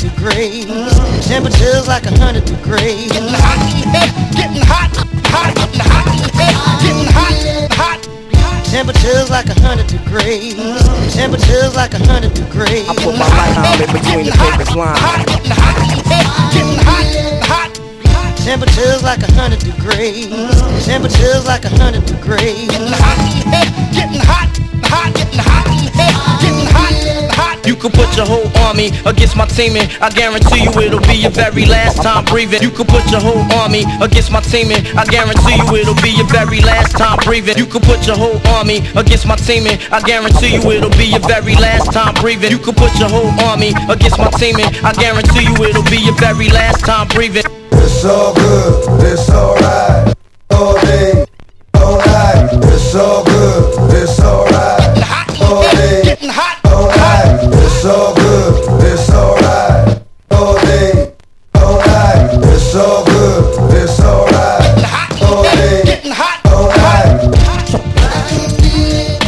degrees. Temperatures like 100 degrees. Getting hot in here, getting hot, hot, hot in here, getting hot, hot. Temperatures like 100 degrees. Temperatures like 100 degrees. I put my right arm in between the paper's lines. Getting hot, hot. Temperatures like 100 degrees. Temperatures like 100 degrees. Getting hot in here, getting hot, hot, hot in here, getting hot, hot. You could put your whole army against my team and I guarantee you it'll be your very last time breathing. You could put your whole army against my team and I guarantee you it'll be your very last time breathing. You could put your whole army against my team and I guarantee you it'll be your very last time breathing. You could put your whole army against my team and I guarantee you it'll be your very last time breathing. It's all good, it's alright. All day, all night. It's all good, it's alright. All day, Getting hot, all night. It's all good, it's alright. All day, all night. It's all good.